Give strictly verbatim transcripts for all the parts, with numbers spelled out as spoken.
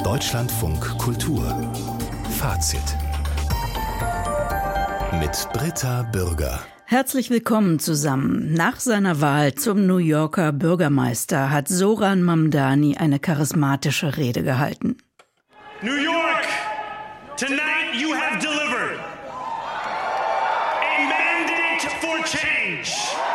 Deutschlandfunk Kultur Fazit mit Britta Bürger. Herzlich willkommen zusammen. Nach seiner Wahl zum New Yorker Bürgermeister hat Zohran Mamdani eine charismatische Rede gehalten. New York, tonight you have delivered a mandate for change.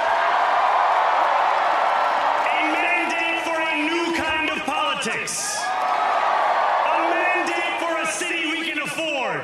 A mandate for a new kind of politics. A mandate for a city we can afford.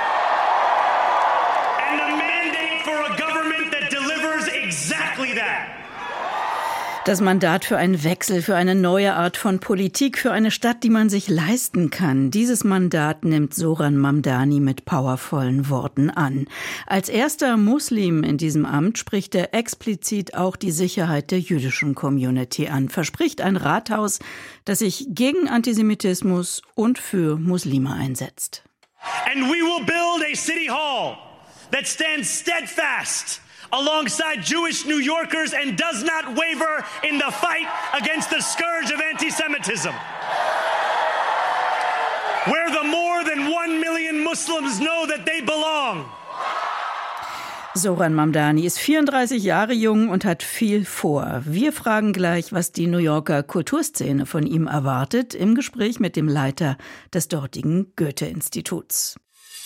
And a mandate for a government that delivers exactly that. Das Mandat für einen Wechsel, für eine neue Art von Politik, für eine Stadt, die man sich leisten kann. Dieses Mandat nimmt Zohran Mamdani mit powervollen Worten an. Als erster Muslim in diesem Amt spricht er explizit auch die Sicherheit der jüdischen Community an, verspricht ein Rathaus, das sich gegen Antisemitismus und für Muslime einsetzt. And we will build a city hall that stands steadfast alongside Jewish New Yorkers and does not waver in the fight against the scourge of anti-Semitism. Where the more than one million Muslims know that they belong. Zohran Mamdani ist vierunddreißig Jahre jung und hat viel vor. Wir fragen gleich, was die New Yorker Kulturszene von ihm erwartet, im Gespräch mit dem Leiter des dortigen Goethe-Instituts.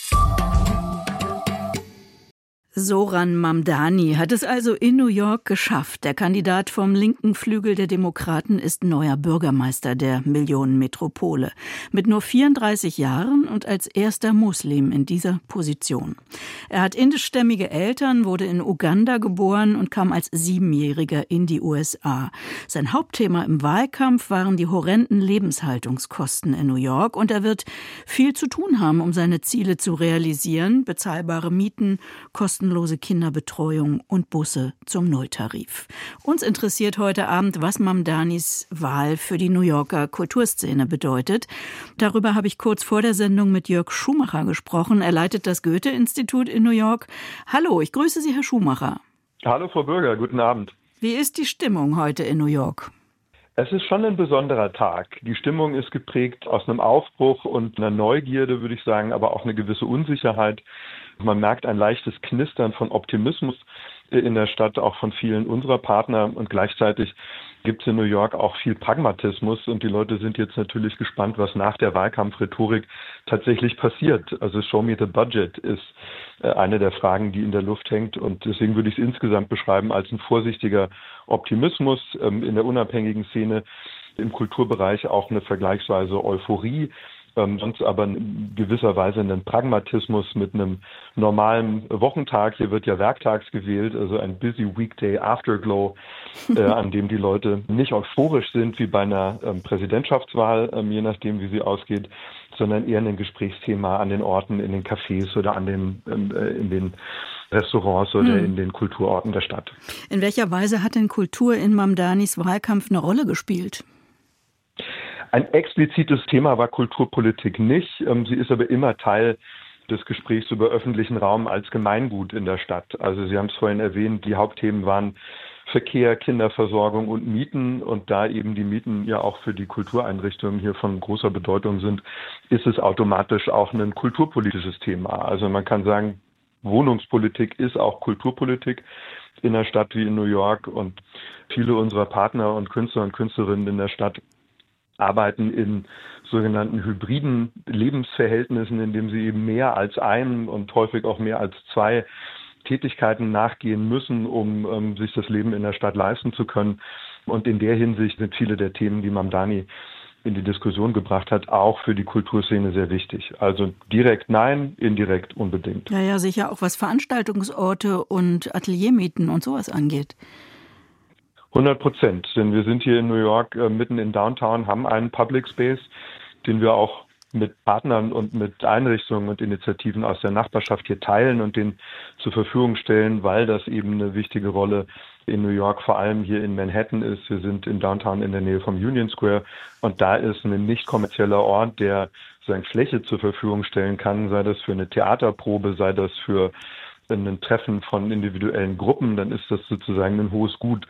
Zohran Mamdani hat es also in New York geschafft. Der Kandidat vom linken Flügel der Demokraten ist neuer Bürgermeister der Millionenmetropole. Mit nur vierunddreißig Jahren und als erster Muslim in dieser Position. Er hat indischstämmige Eltern, wurde in Uganda geboren und kam als Siebenjähriger in die U S A. Sein Hauptthema im Wahlkampf waren die horrenden Lebenshaltungskosten in New York. Und er wird viel zu tun haben, um seine Ziele zu realisieren. Bezahlbare Mieten, Kosten kostenlose Kinderbetreuung und Busse zum Nulltarif. Uns interessiert heute Abend, was Mamdanis Wahl für die New Yorker Kulturszene bedeutet. Darüber habe ich kurz vor der Sendung mit Jörg Schumacher gesprochen. Er leitet das Goethe-Institut in New York. Hallo, ich grüße Sie, Herr Schumacher. Hallo, Frau Bürger, guten Abend. Wie ist die Stimmung heute in New York? Es ist schon ein besonderer Tag. Die Stimmung ist geprägt aus einem Aufbruch und einer Neugierde, würde ich sagen, aber auch eine gewisse Unsicherheit. Man merkt ein leichtes Knistern von Optimismus in der Stadt, auch von vielen unserer Partner. Und gleichzeitig gibt es in New York auch viel Pragmatismus. Und die Leute sind jetzt natürlich gespannt, was nach der Wahlkampfrhetorik tatsächlich passiert. Also Show me the budget ist eine der Fragen, die in der Luft hängt. Und deswegen würde ich es insgesamt beschreiben als ein vorsichtiger Optimismus in der unabhängigen Szene, im Kulturbereich auch eine vergleichsweise Euphorie. Ähm, sonst aber in gewisser Weise einen Pragmatismus mit einem normalen Wochentag. Hier wird ja werktags gewählt, also ein Busy Weekday Afterglow, äh, an dem die Leute nicht euphorisch sind wie bei einer ähm, Präsidentschaftswahl, ähm, je nachdem wie sie ausgeht, sondern eher ein Gesprächsthema an den Orten, in den Cafés oder an den, ähm, äh, in den Restaurants oder hm. in den Kulturorten der Stadt. In welcher Weise hat denn Kultur in Mamdanis Wahlkampf eine Rolle gespielt? Ein explizites Thema war Kulturpolitik nicht. Sie ist aber immer Teil des Gesprächs über öffentlichen Raum als Gemeingut in der Stadt. Also Sie haben es vorhin erwähnt, die Hauptthemen waren Verkehr, Kinderversorgung und Mieten. Und da eben die Mieten ja auch für die Kultureinrichtungen hier von großer Bedeutung sind, ist es automatisch auch ein kulturpolitisches Thema. Also man kann sagen, Wohnungspolitik ist auch Kulturpolitik in einer Stadt wie in New York. Und viele unserer Partner und Künstler und Künstlerinnen in der Stadt arbeiten in sogenannten hybriden Lebensverhältnissen, in dem sie eben mehr als ein und häufig auch mehr als zwei Tätigkeiten nachgehen müssen, um ähm, sich das Leben in der Stadt leisten zu können. Und in der Hinsicht sind viele der Themen, die Mamdani in die Diskussion gebracht hat, auch für die Kulturszene sehr wichtig. Also direkt nein, indirekt unbedingt. Ja, ja, sicher auch was Veranstaltungsorte und Ateliermieten und sowas angeht. hundert Prozent, denn wir sind hier in New York äh, mitten in Downtown, haben einen Public Space, den wir auch mit Partnern und mit Einrichtungen und Initiativen aus der Nachbarschaft hier teilen und den zur Verfügung stellen, weil das eben eine wichtige Rolle in New York, vor allem hier in Manhattan ist. Wir sind in Downtown in der Nähe vom Union Square und da ist ein nicht kommerzieller Ort, der seine Fläche zur Verfügung stellen kann, sei das für eine Theaterprobe, sei das für ein Treffen von individuellen Gruppen, dann ist das sozusagen ein hohes Gut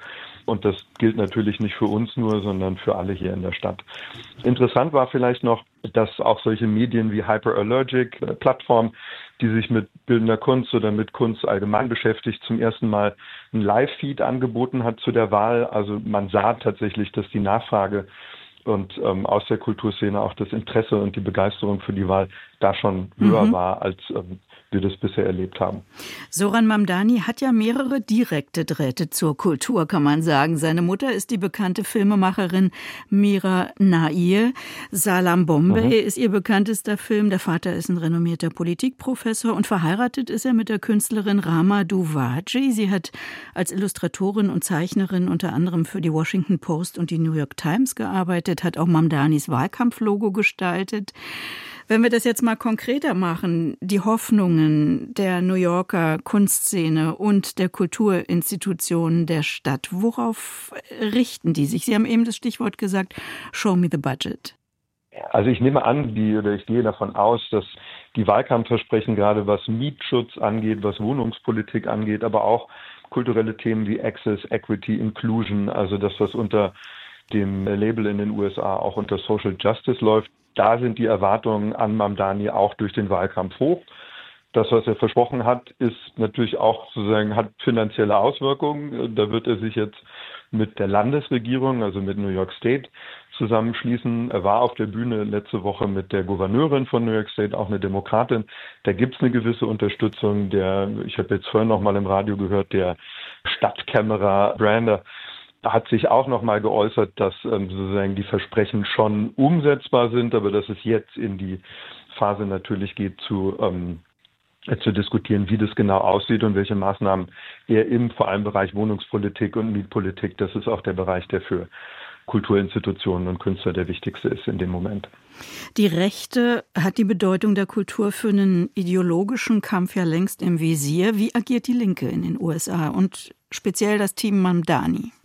Und das gilt natürlich nicht für uns nur, sondern für alle hier in der Stadt. Interessant war vielleicht noch, dass auch solche Medien wie Hyperallergic, äh, Plattformen, die sich mit bildender Kunst oder mit Kunst allgemein beschäftigt, zum ersten Mal ein Live-Feed angeboten hat zu der Wahl. Also man sah tatsächlich, dass die Nachfrage und ähm, aus der Kulturszene auch das Interesse und die Begeisterung für die Wahl da schon höher mhm. war, als ähm, wir das bisher erlebt haben. Zoran Mamdani hat ja mehrere direkte Drähte zur Kultur, kann man sagen. Seine Mutter ist die bekannte Filmemacherin Mira Nair. Salam Bombay mhm. ist ihr bekanntester Film. Der Vater ist ein renommierter Politikprofessor und verheiratet ist er mit der Künstlerin Rama Duvaji. Sie hat als Illustratorin und Zeichnerin unter anderem für die Washington Post und die New York Times gearbeitet, hat auch Mamdanis Wahlkampflogo gestaltet. Wenn wir das jetzt mal konkreter machen, die Hoffnungen der New Yorker Kunstszene und der Kulturinstitutionen der Stadt, worauf richten die sich? Sie haben eben das Stichwort gesagt, show me the budget. Also ich nehme an, die, oder ich gehe davon aus, dass die Wahlkampfversprechen, gerade was Mietschutz angeht, was Wohnungspolitik angeht, aber auch kulturelle Themen wie Access, Equity, Inclusion, also das, was unter dem Label in den U S A auch unter Social Justice läuft, da sind die Erwartungen an Mamdani auch durch den Wahlkampf hoch. Das, was er versprochen hat, ist natürlich auch sozusagen, hat finanzielle Auswirkungen. Da wird er sich jetzt mit der Landesregierung, also mit New York State, zusammenschließen. Er war auf der Bühne letzte Woche mit der Gouverneurin von New York State, auch eine Demokratin. Da gibt es eine gewisse Unterstützung. Der, ich habe jetzt vorhin noch mal im Radio gehört, der Stadtkämmerer Brander hat sich auch noch mal geäußert, dass ähm, sozusagen die Versprechen schon umsetzbar sind, aber dass es jetzt in die Phase natürlich geht, zu, ähm, zu diskutieren, wie das genau aussieht und welche Maßnahmen er im vor allem Bereich Wohnungspolitik und Mietpolitik, das ist auch der Bereich, der für Kulturinstitutionen und Künstler der wichtigste ist in dem Moment. Die Rechte hat die Bedeutung der Kultur für einen ideologischen Kampf ja längst im Visier. Wie agiert die Linke in den U S A und speziell das Team Mamdani?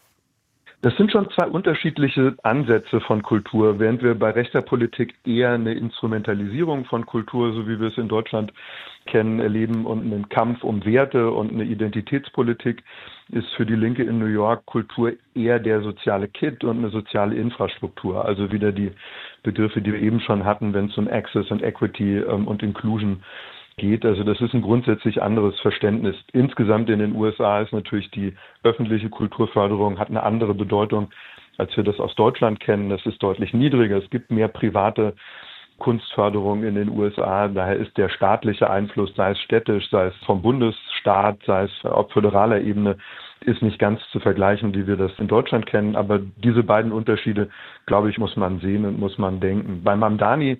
Das sind schon zwei unterschiedliche Ansätze von Kultur. Während wir bei rechter Politik eher eine Instrumentalisierung von Kultur, so wie wir es in Deutschland kennen, erleben und einen Kampf um Werte und eine Identitätspolitik, ist für die Linke in New York Kultur eher der soziale Kit und eine soziale Infrastruktur. Also wieder die Begriffe, die wir eben schon hatten, wenn es um Access und Equity ähm, und Inclusion geht. Also das ist ein grundsätzlich anderes Verständnis. Insgesamt in den U S A ist natürlich die öffentliche Kulturförderung hat eine andere Bedeutung, als wir das aus Deutschland kennen. Das ist deutlich niedriger. Es gibt mehr private Kunstförderung in den U S A. Daher ist der staatliche Einfluss, sei es städtisch, sei es vom Bundesstaat, sei es auf föderaler Ebene, ist nicht ganz zu vergleichen, wie wir das in Deutschland kennen. Aber diese beiden Unterschiede, glaube ich, muss man sehen und muss man denken. Bei Mamdani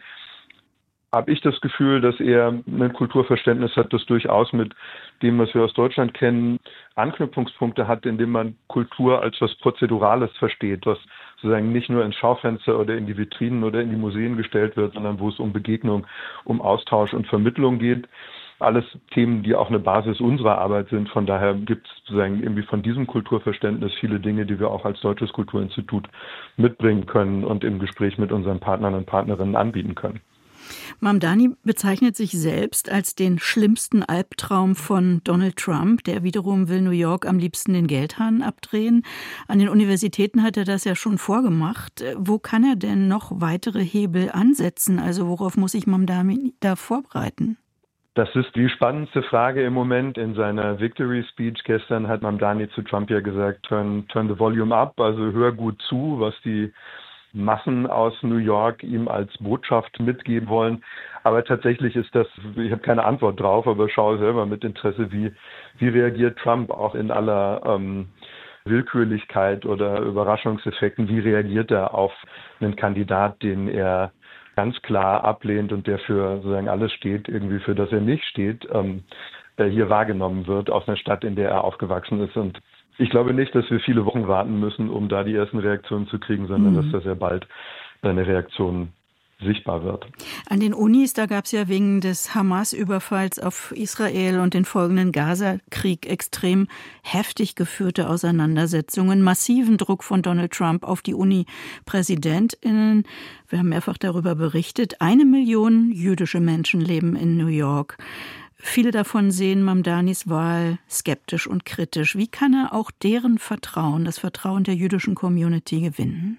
habe ich das Gefühl, dass er ein Kulturverständnis hat, das durchaus mit dem, was wir aus Deutschland kennen, Anknüpfungspunkte hat, indem man Kultur als was Prozedurales versteht, was sozusagen nicht nur ins Schaufenster oder in die Vitrinen oder in die Museen gestellt wird, sondern wo es um Begegnung, um Austausch und Vermittlung geht. Alles Themen, die auch eine Basis unserer Arbeit sind. Von daher gibt es sozusagen irgendwie von diesem Kulturverständnis viele Dinge, die wir auch als Deutsches Kulturinstitut mitbringen können und im Gespräch mit unseren Partnern und Partnerinnen anbieten können. Mamdani bezeichnet sich selbst als den schlimmsten Albtraum von Donald Trump. Der wiederum will New York am liebsten den Geldhahn abdrehen. An den Universitäten hat er das ja schon vorgemacht. Wo kann er denn noch weitere Hebel ansetzen? Also worauf muss sich Mamdani da vorbereiten? Das ist die spannendste Frage im Moment. In seiner Victory Speech gestern hat Mamdani zu Trump ja gesagt, turn, turn the volume up, also hör gut zu, was die Massen aus New York ihm als Botschaft mitgeben wollen. Aber tatsächlich ist das, ich habe keine Antwort drauf, aber schaue selber mit Interesse, wie, wie reagiert Trump auch in aller ähm, Willkürlichkeit oder Überraschungseffekten, wie reagiert er auf einen Kandidat, den er ganz klar ablehnt und der für sozusagen alles steht, irgendwie für das er nicht steht, ähm, der hier wahrgenommen wird aus einer Stadt, in der er aufgewachsen ist. Und ich glaube nicht, dass wir viele Wochen warten müssen, um da die ersten Reaktionen zu kriegen, sondern mhm. dass da sehr bald eine Reaktion sichtbar wird. An den Unis, da gab es ja wegen des Hamas-Überfalls auf Israel und den folgenden Gaza-Krieg extrem heftig geführte Auseinandersetzungen, massiven Druck von Donald Trump auf die Uni-PräsidentInnen. Wir haben mehrfach darüber berichtet. Eine Million jüdische Menschen leben in New York. Viele davon sehen Mamdanis Wahl skeptisch und kritisch. Wie kann er auch deren Vertrauen, das Vertrauen der jüdischen Community gewinnen?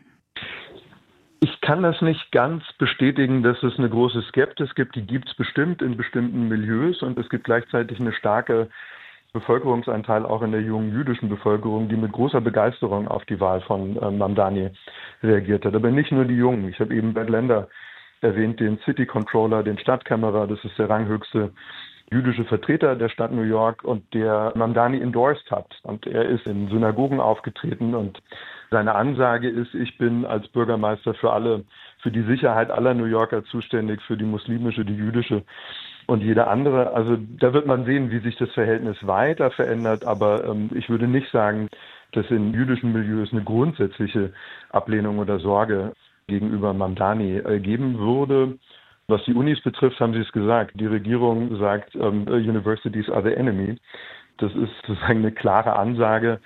Ich kann das nicht ganz bestätigen, dass es eine große Skepsis gibt. Die gibt es bestimmt in bestimmten Milieus und es gibt gleichzeitig eine starke Bevölkerungsanteil auch in der jungen jüdischen Bevölkerung, die mit großer Begeisterung auf die Wahl von äh, Mamdani reagiert hat. Aber nicht nur die Jungen. Ich habe eben Bert Lender erwähnt, den City Controller, den Stadtkämmerer. Das ist der ranghöchste jüdische Vertreter der Stadt New York und der Mamdani endorsed hat. Und er ist in Synagogen aufgetreten und seine Ansage ist, ich bin als Bürgermeister für alle, für die Sicherheit aller New Yorker zuständig, für die muslimische, die jüdische und jede andere. Also da wird man sehen, wie sich das Verhältnis weiter verändert. Aber ähm, ich würde nicht sagen, dass in jüdischen Milieus eine grundsätzliche Ablehnung oder Sorge gegenüber Mamdani äh, geben würde. Was die Unis betrifft, haben Sie es gesagt. Die Regierung sagt, ähm, Universities are the enemy. Das ist sozusagen eine klare Ansage.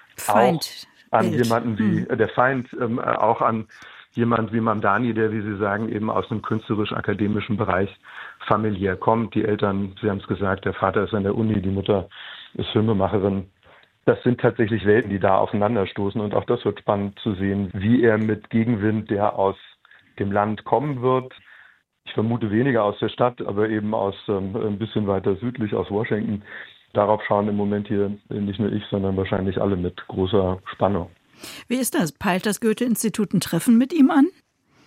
Feind. Auch an Bild. jemanden wie, äh, der Feind, ähm, auch an jemand wie Mamdani, der, wie Sie sagen, eben aus einem künstlerisch-akademischen Bereich familiär kommt. Die Eltern, Sie haben es gesagt, der Vater ist an der Uni, die Mutter ist Filmemacherin. Das sind tatsächlich Welten, die da aufeinanderstoßen. Und auch das wird spannend zu sehen, wie er mit Gegenwind, der aus dem Land kommen wird, ich vermute weniger aus der Stadt, aber eben aus ähm, ein bisschen weiter südlich, aus Washington. Darauf schauen im Moment hier nicht nur ich, sondern wahrscheinlich alle mit großer Spannung. Wie ist das? Peilt das Goethe-Institut ein Treffen mit ihm an?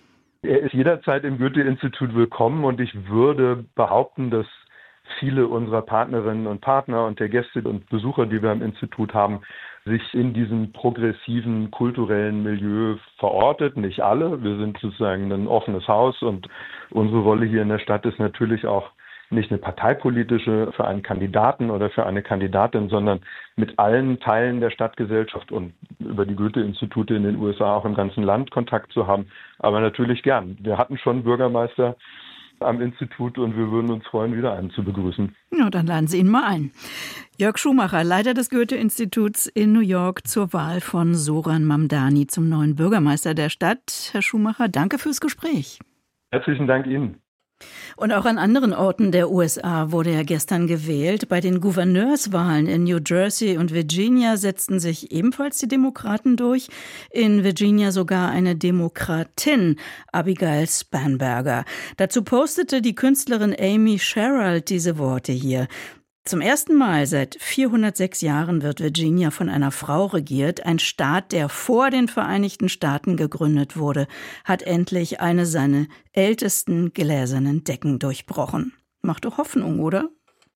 Er ist jederzeit im Goethe-Institut willkommen und ich würde behaupten, dass viele unserer Partnerinnen und Partner und der Gäste und Besucher, die wir am Institut haben, sich in diesem progressiven kulturellen Milieu verortet. Nicht alle. Wir sind sozusagen ein offenes Haus und unsere Rolle hier in der Stadt ist natürlich auch nicht eine parteipolitische für einen Kandidaten oder für eine Kandidatin, sondern mit allen Teilen der Stadtgesellschaft und über die Goethe-Institute in den U S A auch im ganzen Land Kontakt zu haben. Aber natürlich gern. Wir hatten schon Bürgermeister am Institut und wir würden uns freuen, wieder einen zu begrüßen. Ja, dann laden Sie ihn mal ein. Jörg Schumacher, Leiter des Goethe-Instituts in New York, zur Wahl von Zoran Mamdani zum neuen Bürgermeister der Stadt. Herr Schumacher, danke fürs Gespräch. Herzlichen Dank Ihnen. Und auch an anderen Orten der U S A wurde ja gestern gewählt. Bei den Gouverneurswahlen in New Jersey und Virginia setzten sich ebenfalls die Demokraten durch. In Virginia sogar eine Demokratin, Abigail Spanberger. Dazu postete die Künstlerin Amy Sherald diese Worte hier. Zum ersten Mal seit vierhundertsechs Jahren wird Virginia von einer Frau regiert. Ein Staat, der vor den Vereinigten Staaten gegründet wurde, hat endlich eine seiner ältesten gläsernen Decken durchbrochen. Macht doch Hoffnung, oder?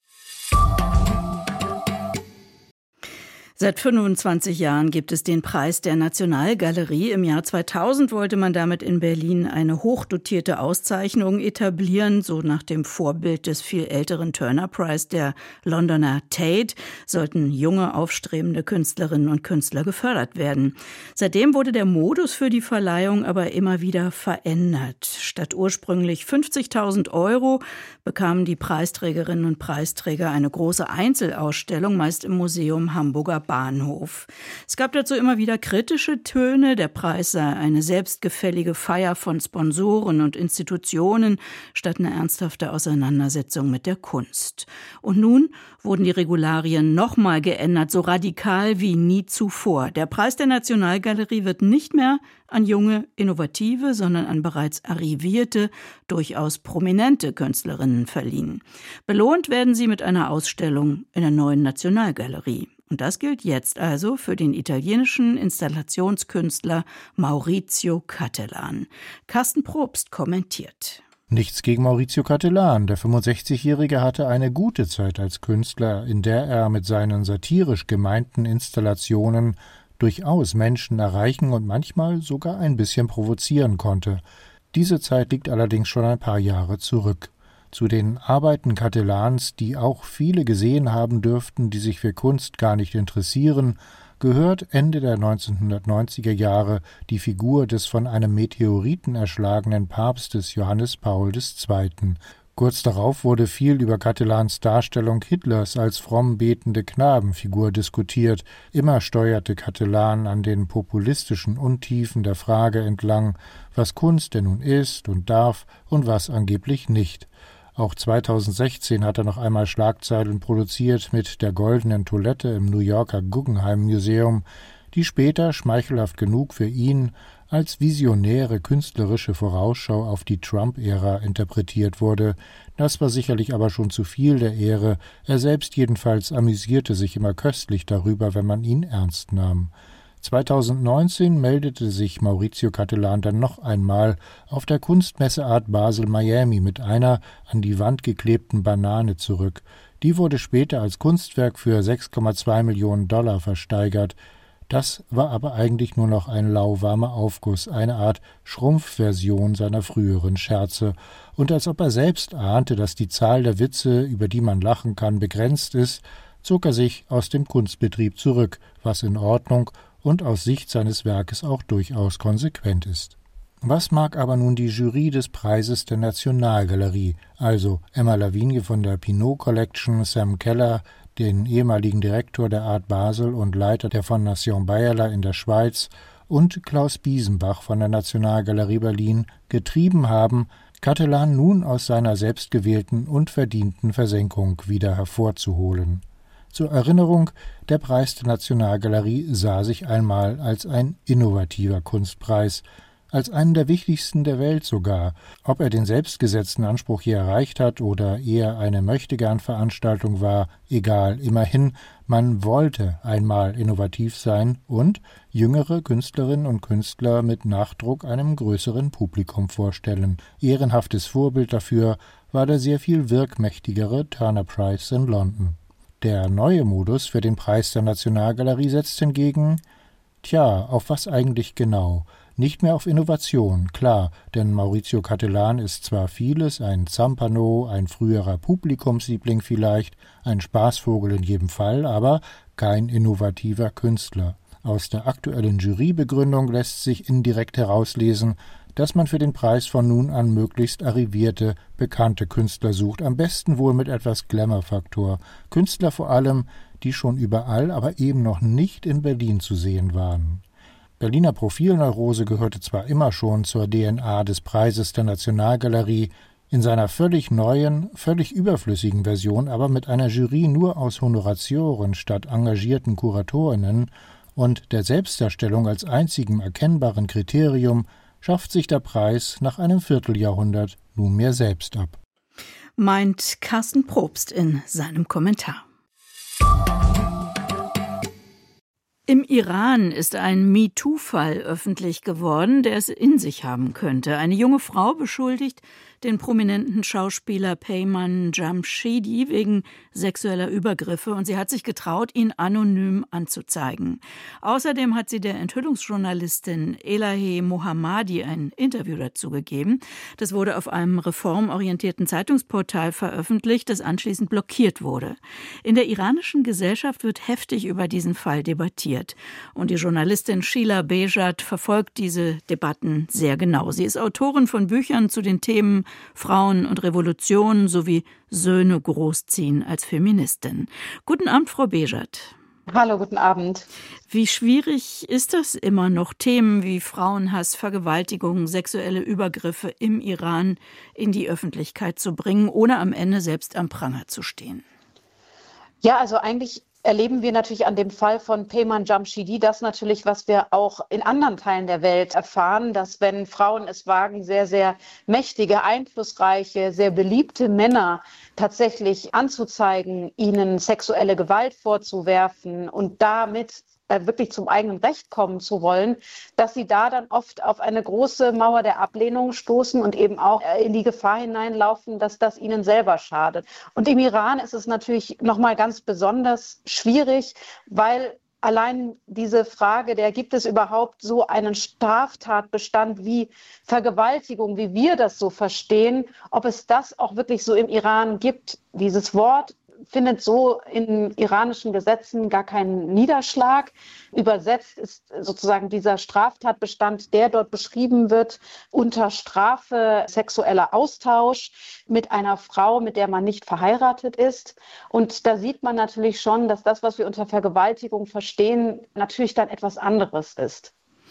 Seit fünfundzwanzig Jahren gibt es den Preis der Nationalgalerie. Im Jahr zweitausend wollte man damit in Berlin eine hochdotierte Auszeichnung etablieren. So nach dem Vorbild des viel älteren Turner Prize der Londoner Tate sollten junge, aufstrebende Künstlerinnen und Künstler gefördert werden. Seitdem wurde der Modus für die Verleihung aber immer wieder verändert. Statt ursprünglich fünfzigtausend Euro bekamen die Preisträgerinnen und Preisträger eine große Einzelausstellung, meist im Museum Hamburger Bahnhof. Es gab dazu immer wieder kritische Töne. Der Preis sei eine selbstgefällige Feier von Sponsoren und Institutionen statt eine ernsthafte Auseinandersetzung mit der Kunst. Und nun wurden die Regularien nochmal geändert, so radikal wie nie zuvor. Der Preis der Nationalgalerie wird nicht mehr an junge, innovative, sondern an bereits arrivierte, durchaus prominente Künstlerinnen verliehen. Belohnt werden sie mit einer Ausstellung in der neuen Nationalgalerie. Und das gilt jetzt also für den italienischen Installationskünstler Maurizio Cattelan. Carsten Probst kommentiert. Nichts gegen Maurizio Cattelan. Der fünfundsechzigjährige hatte eine gute Zeit als Künstler, in der er mit seinen satirisch gemeinten Installationen durchaus Menschen erreichen und manchmal sogar ein bisschen provozieren konnte. Diese Zeit liegt allerdings schon ein paar Jahre zurück. Zu den Arbeiten Cattelans, die auch viele gesehen haben dürften, die sich für Kunst gar nicht interessieren, gehört Ende der neunzehnhundertneunziger Jahre die Figur des von einem Meteoriten erschlagenen Papstes Johannes Paul der Zweite. Kurz darauf wurde viel über Cattelans Darstellung Hitlers als fromm betende Knabenfigur diskutiert. Immer steuerte Cattelan an den populistischen Untiefen der Frage entlang, was Kunst denn nun ist und darf und was angeblich nicht. Auch zweitausendsechzehn hat er noch einmal Schlagzeilen produziert mit der goldenen Toilette im New Yorker Guggenheim Museum, die später, schmeichelhaft genug für ihn, als visionäre künstlerische Vorausschau auf die Trump-Ära interpretiert wurde. Das war sicherlich aber schon zu viel der Ehre. Er selbst jedenfalls amüsierte sich immer köstlich darüber, wenn man ihn ernst nahm. zweitausendneunzehn meldete sich Maurizio Cattelan dann noch einmal auf der Kunstmesse Art Basel Miami mit einer an die Wand geklebten Banane zurück. Die wurde später als Kunstwerk für sechs Komma zwei Millionen Dollar versteigert. Das war aber eigentlich nur noch ein lauwarmer Aufguss, eine Art Schrumpfversion seiner früheren Scherze. Und als ob er selbst ahnte, dass die Zahl der Witze, über die man lachen kann, begrenzt ist, zog er sich aus dem Kunstbetrieb zurück, was in Ordnung und aus Sicht seines Werkes auch durchaus konsequent ist. Was mag aber nun die Jury des Preises der Nationalgalerie, also Emma Lavigne von der Pinault Collection, Sam Keller, den ehemaligen Direktor der Art Basel und Leiter der Fondation Bayerler in der Schweiz, und Klaus Biesenbach von der Nationalgalerie Berlin getrieben haben, Cattelan nun aus seiner selbstgewählten und verdienten Versenkung wieder hervorzuholen. Zur Erinnerung, der Preis der Nationalgalerie sah sich einmal als ein innovativer Kunstpreis, als einen der wichtigsten der Welt sogar. Ob er den selbstgesetzten Anspruch hier erreicht hat oder eher eine Möchtegern-Veranstaltung war, egal, immerhin, man wollte einmal innovativ sein und jüngere Künstlerinnen und Künstler mit Nachdruck einem größeren Publikum vorstellen. Ehrenhaftes Vorbild dafür war der sehr viel wirkmächtigere Turner Prize in London. Der neue Modus für den Preis der Nationalgalerie setzt hingegen, tja, auf was eigentlich genau? Nicht mehr auf Innovation, klar, denn Maurizio Cattelan ist zwar vieles, ein Zampano, ein früherer Publikumsliebling vielleicht, ein Spaßvogel in jedem Fall, aber kein innovativer Künstler. Aus der aktuellen Jurybegründung lässt sich indirekt herauslesen, dass man für den Preis von nun an möglichst arrivierte, bekannte Künstler sucht, am besten wohl mit etwas Glamour-Faktor. Künstler vor allem, die schon überall, aber eben noch nicht in Berlin zu sehen waren. Berliner Profilneurose gehörte zwar immer schon zur D N A des Preises der Nationalgalerie, in seiner völlig neuen, völlig überflüssigen Version aber mit einer Jury nur aus Honoratioren statt engagierten Kuratorinnen und der Selbstdarstellung als einzigem erkennbaren Kriterium schafft sich der Preis nach einem Vierteljahrhundert nunmehr selbst ab. Meint Carsten Probst in seinem Kommentar. Im Iran ist ein MeToo-Fall öffentlich geworden, der es in sich haben könnte. Eine junge Frau beschuldigt den prominenten Schauspieler Peyman Jamshidi wegen sexueller Übergriffe und sie hat sich getraut, ihn anonym anzuzeigen. Außerdem hat sie der Enthüllungsjournalistin Elahe Mohammadi ein Interview dazu gegeben. Das wurde auf einem reformorientierten Zeitungsportal veröffentlicht, das anschließend blockiert wurde. In der iranischen Gesellschaft wird heftig über diesen Fall debattiert. Und die Journalistin Sheila Behjat verfolgt diese Debatten sehr genau. Sie ist Autorin von Büchern zu den Themen Frauen und Revolution sowie Söhne großziehen als Feministin. Guten Abend, Frau Behjat. Hallo, guten Abend. Wie schwierig ist das immer noch, Themen wie Frauenhass, Vergewaltigung, sexuelle Übergriffe im Iran in die Öffentlichkeit zu bringen, ohne am Ende selbst am Pranger zu stehen? Ja, also eigentlich erleben wir natürlich an dem Fall von Peyman Jamshidi das natürlich, was wir auch in anderen Teilen der Welt erfahren, dass wenn Frauen es wagen, sehr, sehr mächtige, einflussreiche, sehr beliebte Männer tatsächlich anzuzeigen, ihnen sexuelle Gewalt vorzuwerfen und damit wirklich zum eigenen Recht kommen zu wollen, dass sie da dann oft auf eine große Mauer der Ablehnung stoßen und eben auch in die Gefahr hineinlaufen, dass das ihnen selber schadet. Und im Iran ist es natürlich nochmal ganz besonders schwierig, weil allein diese Frage, der gibt es überhaupt so einen Straftatbestand wie Vergewaltigung, wie wir das so verstehen, ob es das auch wirklich so im Iran gibt, dieses Wort findet so in iranischen Gesetzen gar keinen Niederschlag. Übersetzt ist sozusagen dieser Straftatbestand, der dort beschrieben wird, unter Strafe sexueller Austausch mit einer Frau, mit der man nicht verheiratet ist. Und da sieht man natürlich schon, dass das, was wir unter Vergewaltigung verstehen, natürlich dann etwas anderes ist.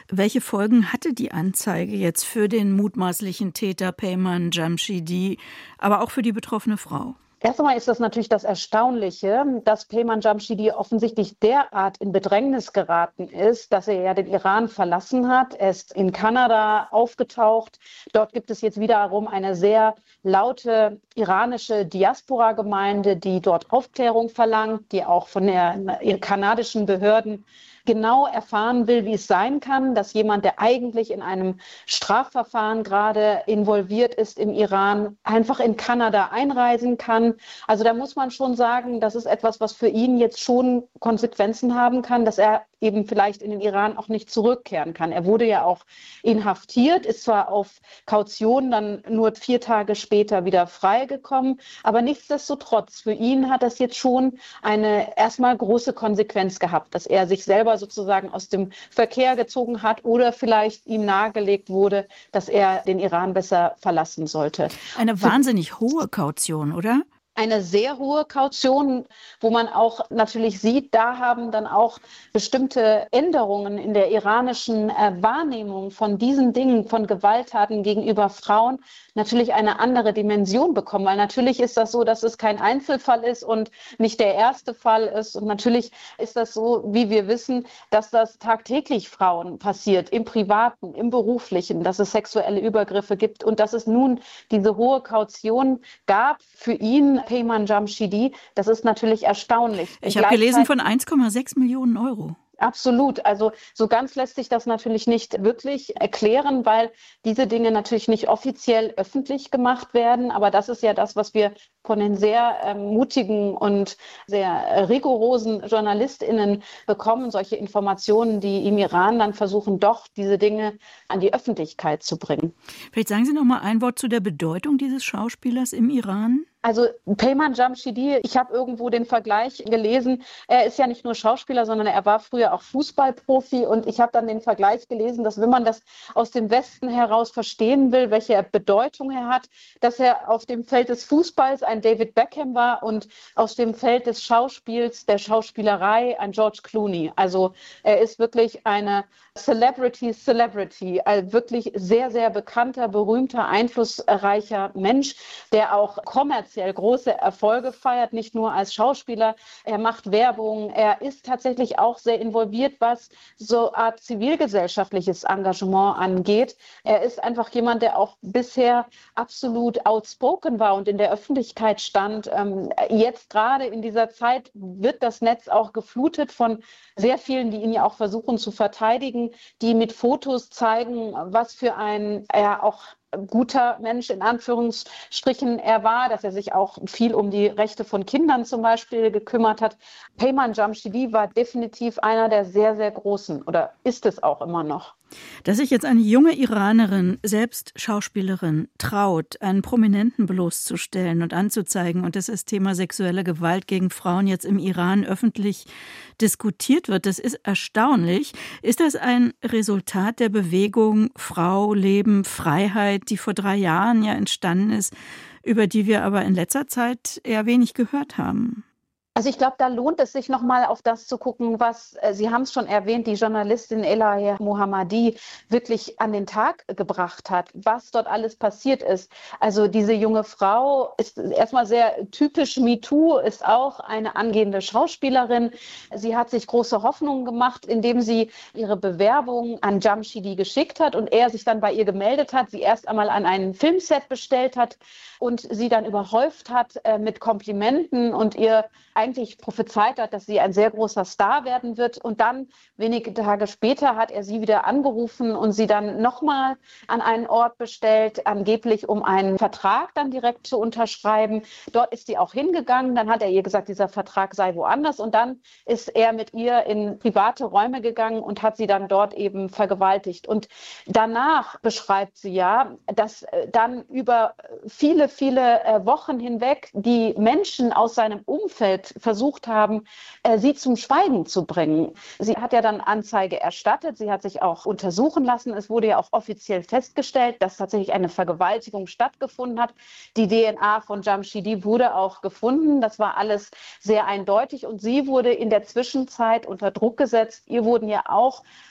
Welche Folgen hatte die Anzeige jetzt für den mutmaßlichen Täter Peyman Jamshidi, aber auch für die betroffene Frau? Erst einmal ist das natürlich das Erstaunliche, dass Peyman Jamshidi offensichtlich derart in Bedrängnis geraten ist, dass er ja den Iran verlassen hat. Er ist in Kanada aufgetaucht. Dort gibt es jetzt wiederum eine sehr laute iranische Diaspora-Gemeinde, die dort Aufklärung verlangt, die auch von den kanadischen Behörden genau erfahren will, wie es sein kann, dass jemand, der eigentlich in einem Strafverfahren gerade involviert ist im Iran, einfach in Kanada einreisen kann. Also da muss man schon sagen, das ist etwas, was für ihn jetzt schon Konsequenzen haben kann, dass er eben vielleicht in den Iran auch nicht zurückkehren kann. Er wurde ja auch inhaftiert, ist zwar auf Kaution dann nur vier Tage später wieder freigekommen, aber nichtsdestotrotz, für ihn hat das jetzt schon eine erstmal große Konsequenz gehabt, dass er sich selber sozusagen aus dem Verkehr gezogen hat oder vielleicht ihm nahegelegt wurde, dass er den Iran besser verlassen sollte. Eine wahnsinnig hohe Kaution, oder? Eine sehr hohe Kaution, wo man auch natürlich sieht, da haben dann auch bestimmte Änderungen in der iranischen äh, Wahrnehmung von diesen Dingen, von Gewalttaten gegenüber Frauen, natürlich eine andere Dimension bekommen. Weil natürlich ist das so, dass es kein Einzelfall ist und nicht der erste Fall ist. Und natürlich ist das so, wie wir wissen, dass das tagtäglich Frauen passiert, im Privaten, im Beruflichen, dass es sexuelle Übergriffe gibt und dass es nun diese hohe Kaution gab für ihn, Peyman Jamshidi, das ist natürlich erstaunlich. Ich habe gelesen von eins Komma sechs Millionen Euro. Absolut. Also so ganz lässt sich das natürlich nicht wirklich erklären, weil diese Dinge natürlich nicht offiziell öffentlich gemacht werden. Aber das ist ja das, was wir von den sehr ähm, mutigen und sehr äh, rigorosen JournalistInnen bekommen, solche Informationen, die im Iran dann versuchen, doch diese Dinge an die Öffentlichkeit zu bringen. Vielleicht sagen Sie noch mal ein Wort zu der Bedeutung dieses Schauspielers im Iran. Also Peyman Jamshidi, ich habe irgendwo den Vergleich gelesen, er ist ja nicht nur Schauspieler, sondern er war früher auch Fußballprofi und ich habe dann den Vergleich gelesen, dass wenn man das aus dem Westen heraus verstehen will, welche Bedeutung er hat, dass er auf dem Feld des Fußballs ein David Beckham war und aus dem Feld des Schauspiels, der Schauspielerei ein George Clooney. Also er ist wirklich eine Celebrity, Celebrity, ein wirklich sehr, sehr bekannter, berühmter, einflussreicher Mensch, der auch kommerziell große Erfolge feiert, nicht nur als Schauspieler. Er macht Werbung, er ist tatsächlich auch sehr involviert, was so eine Art zivilgesellschaftliches Engagement angeht. Er ist einfach jemand, der auch bisher absolut outspoken war und in der Öffentlichkeit stand. Jetzt gerade in dieser Zeit wird das Netz auch geflutet von sehr vielen, die ihn ja auch versuchen zu verteidigen, die mit Fotos zeigen, was für ein er auch guter Mensch in Anführungsstrichen er war, dass er sich auch viel um die Rechte von Kindern zum Beispiel gekümmert hat. Peyman Jamshidi war definitiv einer der sehr, sehr großen oder ist es auch immer noch. Dass sich jetzt eine junge Iranerin, selbst Schauspielerin, traut, einen Prominenten bloßzustellen und anzuzeigen und dass das Thema sexuelle Gewalt gegen Frauen jetzt im Iran öffentlich diskutiert wird, das ist erstaunlich. Ist das ein Resultat der Bewegung Frau, Leben, Freiheit, die vor drei Jahren ja entstanden ist, über die wir aber in letzter Zeit eher wenig gehört haben? Also ich glaube, da lohnt es sich nochmal auf das zu gucken, was, äh, Sie haben es schon erwähnt, die Journalistin Elahe Mohammadi wirklich an den Tag gebracht hat, was dort alles passiert ist. Also diese junge Frau ist erstmal sehr typisch MeToo, ist auch eine angehende Schauspielerin. Sie hat sich große Hoffnungen gemacht, indem sie ihre Bewerbung an Jamshidi geschickt hat und er sich dann bei ihr gemeldet hat, sie erst einmal an ein Filmset bestellt hat und sie dann überhäuft hat äh, mit Komplimenten und ihr eigentlich prophezeit hat, dass sie ein sehr großer Star werden wird. Und dann, wenige Tage später, hat er sie wieder angerufen und sie dann nochmal an einen Ort bestellt, angeblich um einen Vertrag dann direkt zu unterschreiben. Dort ist sie auch hingegangen. Dann hat er ihr gesagt, dieser Vertrag sei woanders. Und dann ist er mit ihr in private Räume gegangen und hat sie dann dort eben vergewaltigt. Und danach beschreibt sie ja, dass dann über viele, viele Wochen hinweg die Menschen aus seinem Umfeld versucht haben, äh, sie zum Schweigen zu bringen. Sie hat ja dann Anzeige erstattet, sie hat sich auch untersuchen lassen. Es wurde ja auch offiziell festgestellt, dass tatsächlich eine Vergewaltigung stattgefunden hat. Die D N A von Jamshidi wurde auch gefunden. Das war alles sehr eindeutig und sie wurde in der Zwischenzeit unter Druck gesetzt. Ihr wurden ja auch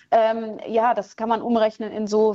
Ähm, ja, das kann man umrechnen in so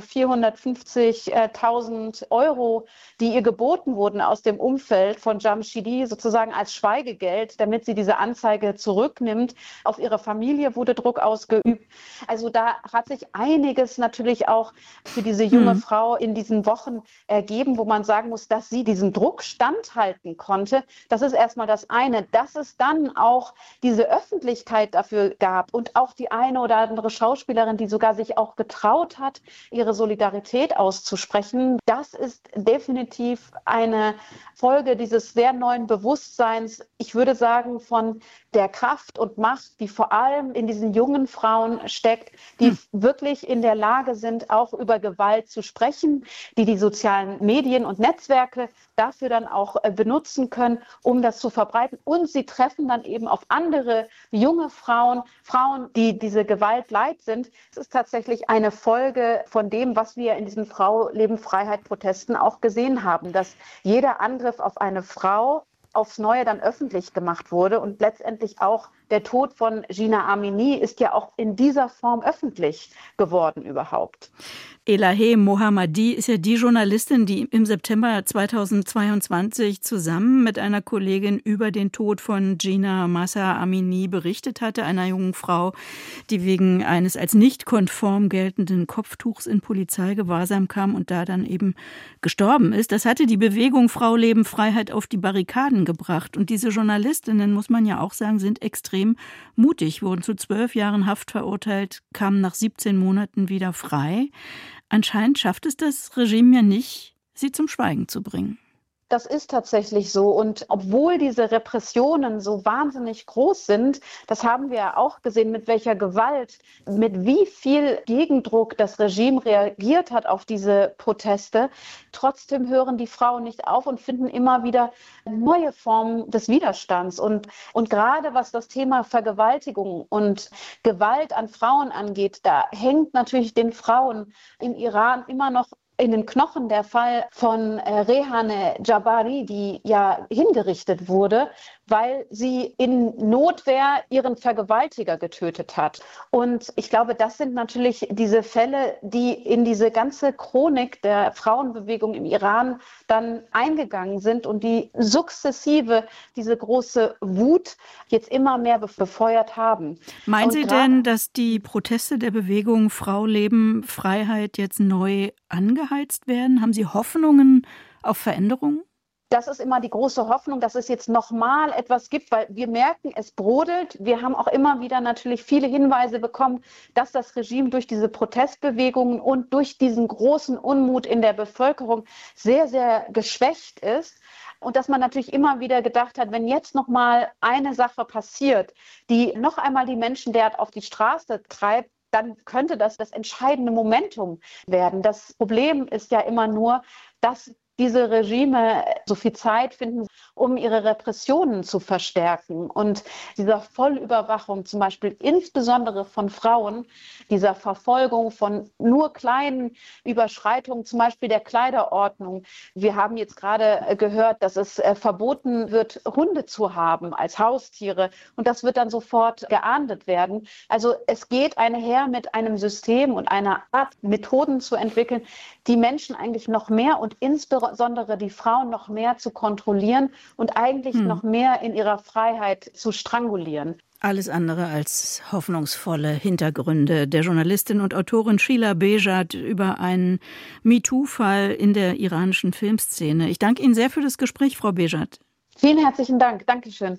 vierhundertfünfzigtausend Euro, die ihr geboten wurden aus dem Umfeld von Jamshidi, sozusagen als Schweigegeld, damit sie diese Anzeige zurücknimmt. Auf ihre Familie wurde Druck ausgeübt. Also da hat sich einiges natürlich auch für diese junge hm. Frau in diesen Wochen ergeben, wo man sagen muss, dass sie diesem Druck standhalten konnte. Das ist erstmal das eine. Dass es dann auch diese Öffentlichkeit dafür gab und auch die eine oder andere Schauspielerin, die sogar sich auch getraut hat, ihre Solidarität auszusprechen. Das ist definitiv eine Folge dieses sehr neuen Bewusstseins, ich würde sagen, von der Kraft und Macht, die vor allem in diesen jungen Frauen steckt, die hm. wirklich in der Lage sind, auch über Gewalt zu sprechen, die die sozialen Medien und Netzwerke dafür dann auch benutzen können, um das zu verbreiten. Und sie treffen dann eben auf andere junge Frauen, Frauen, die diese Gewalt leid sind. Es ist tatsächlich eine Folge von dem, was wir in diesen Frau Leben Freiheit Protesten auch gesehen haben, dass jeder Angriff auf eine Frau aufs Neue dann öffentlich gemacht wurde und letztendlich auch der Tod von Jina Amini ist ja auch in dieser Form öffentlich geworden überhaupt. Elaheh Mohammadi ist ja die Journalistin, die im September zweitausendzweiundzwanzig zusammen mit einer Kollegin über den Tod von Jina Mahsa Amini berichtet hatte, einer jungen Frau, die wegen eines als nicht konform geltenden Kopftuchs in Polizeigewahrsam kam und da dann eben gestorben ist. Das hatte die Bewegung Frau Leben Freiheit auf die Barrikaden gebracht. Und diese Journalistinnen, muss man ja auch sagen, sind extrem mutig, wurden zu zwölf Jahren Haft verurteilt, kamen nach siebzehn Monaten wieder frei. Anscheinend schafft es das Regime ja nicht, sie zum Schweigen zu bringen. Das ist tatsächlich so. Und obwohl diese Repressionen so wahnsinnig groß sind, das haben wir ja auch gesehen, mit welcher Gewalt, mit wie viel Gegendruck das Regime reagiert hat auf diese Proteste. Trotzdem hören die Frauen nicht auf und finden immer wieder neue Formen des Widerstands. Und, und gerade was das Thema Vergewaltigung und Gewalt an Frauen angeht, da hängt natürlich den Frauen im Iran immer noch in den Knochen der Fall von äh, Rehane Jabari, die ja hingerichtet wurde, weil sie in Notwehr ihren Vergewaltiger getötet hat. Und ich glaube, das sind natürlich diese Fälle, die in diese ganze Chronik der Frauenbewegung im Iran dann eingegangen sind und die sukzessive diese große Wut jetzt immer mehr befeuert haben. Meinen und Sie denn, dass die Proteste der Bewegung Frau Leben Freiheit jetzt neu angeheizt werden? Haben Sie Hoffnungen auf Veränderungen? Das ist immer die große Hoffnung, dass es jetzt nochmal etwas gibt, weil wir merken, es brodelt. Wir haben auch immer wieder natürlich viele Hinweise bekommen, dass das Regime durch diese Protestbewegungen und durch diesen großen Unmut in der Bevölkerung sehr, sehr geschwächt ist. Und dass man natürlich immer wieder gedacht hat, wenn jetzt noch mal eine Sache passiert, die noch einmal die Menschen derart auf die Straße treibt, dann könnte das das entscheidende Momentum werden. Das Problem ist ja immer nur, dass diese Regime so viel Zeit finden, um ihre Repressionen zu verstärken. Und dieser Vollüberwachung, zum Beispiel insbesondere von Frauen, dieser Verfolgung von nur kleinen Überschreitungen, zum Beispiel der Kleiderordnung. Wir haben jetzt gerade gehört, dass es verboten wird, Hunde zu haben als Haustiere. Und das wird dann sofort geahndet werden. Also es geht einher mit einem System und einer Art, Methoden zu entwickeln, die Menschen eigentlich noch mehr und insbesondere die Frauen noch mehr zu kontrollieren und eigentlich hm. noch mehr in ihrer Freiheit zu strangulieren. Alles andere als hoffnungsvolle Hintergründe der Journalistin und Autorin Sheila Behjat über einen MeToo-Fall in der iranischen Filmszene. Ich danke Ihnen sehr für das Gespräch, Frau Behjat. Vielen herzlichen Dank. Dankeschön.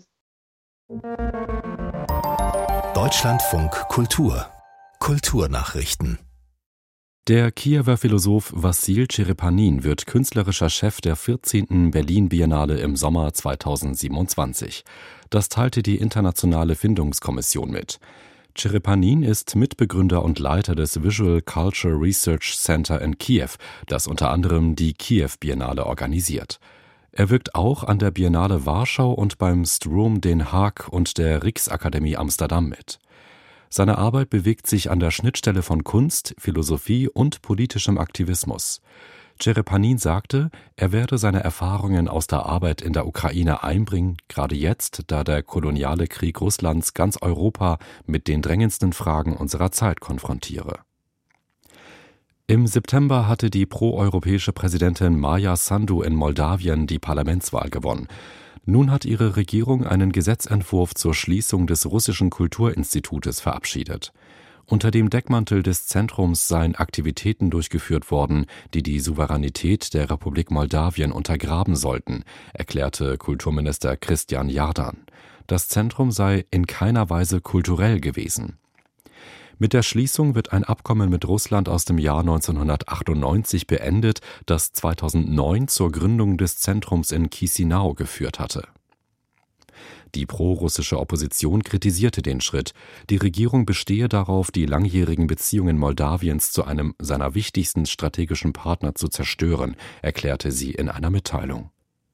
Deutschlandfunk Kultur. Kulturnachrichten. Der Kiewer Philosoph Wassil Cherepanin wird künstlerischer Chef der vierzehnten Berlin-Biennale im Sommer zweitausendsiebenundzwanzig. Das teilte die Internationale Findungskommission mit. Cherepanin ist Mitbegründer und Leiter des Visual Culture Research Center in Kiew, das unter anderem die Kiew-Biennale organisiert. Er wirkt auch an der Biennale Warschau und beim Stroom Den Haag und der Rijksakademie Amsterdam mit. Seine Arbeit bewegt sich an der Schnittstelle von Kunst, Philosophie und politischem Aktivismus. Cherepanin sagte, er werde seine Erfahrungen aus der Arbeit in der Ukraine einbringen, gerade jetzt, da der koloniale Krieg Russlands ganz Europa mit den drängendsten Fragen unserer Zeit konfrontiere. Im September hatte die proeuropäische Präsidentin Maja Sandu in Moldawien die Parlamentswahl gewonnen. Nun hat ihre Regierung einen Gesetzentwurf zur Schließung des russischen Kulturinstitutes verabschiedet. Unter dem Deckmantel des Zentrums seien Aktivitäten durchgeführt worden, die die Souveränität der Republik Moldawien untergraben sollten, erklärte Kulturminister Christian Jardan. Das Zentrum sei in keiner Weise kulturell gewesen. Mit der Schließung wird ein Abkommen mit Russland aus dem Jahr neunzehnhundertachtundneunzig beendet, das zweitausendneun zur Gründung des Zentrums in Chisinau geführt hatte. Die prorussische Opposition kritisierte den Schritt. Die Regierung bestehe darauf, die langjährigen Beziehungen Moldawiens zu einem seiner wichtigsten strategischen Partner zu zerstören, erklärte sie in einer Mitteilung.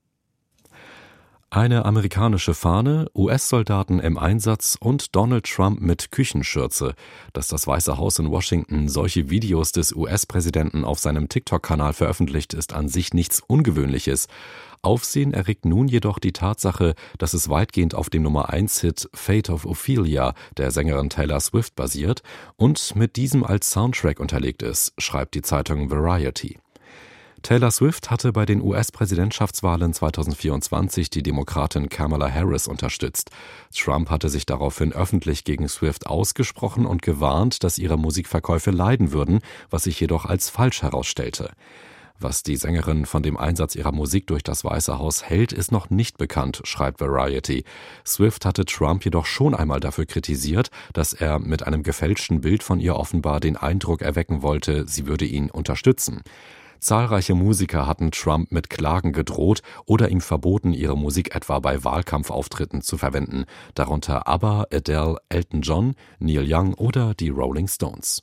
Eine amerikanische Fahne, U S-Soldaten im Einsatz und Donald Trump mit Küchenschürze. Dass das Weiße Haus in Washington solche Videos des U S-Präsidenten auf seinem TikTok-Kanal veröffentlicht, ist an sich nichts Ungewöhnliches. Aufsehen erregt nun jedoch die Tatsache, dass es weitgehend auf dem Nummer eins Hit Fate of Ophelia der Sängerin Taylor Swift basiert und mit diesem als Soundtrack unterlegt ist, schreibt die Zeitung Variety. Taylor Swift hatte bei den U S-Präsidentschaftswahlen zweitausendvierundzwanzig die Demokratin Kamala Harris unterstützt. Trump hatte sich daraufhin öffentlich gegen Swift ausgesprochen und gewarnt, dass ihre Musikverkäufe leiden würden, was sich jedoch als falsch herausstellte. Was die Sängerin von dem Einsatz ihrer Musik durch das Weiße Haus hält, ist noch nicht bekannt, schreibt Variety. Swift hatte Trump jedoch schon einmal dafür kritisiert, dass er mit einem gefälschten Bild von ihr offenbar den Eindruck erwecken wollte, sie würde ihn unterstützen. Zahlreiche Musiker hatten Trump mit Klagen gedroht oder ihm verboten, ihre Musik etwa bei Wahlkampfauftritten zu verwenden, darunter ABBA, Adele, Elton John, Neil Young oder die Rolling Stones.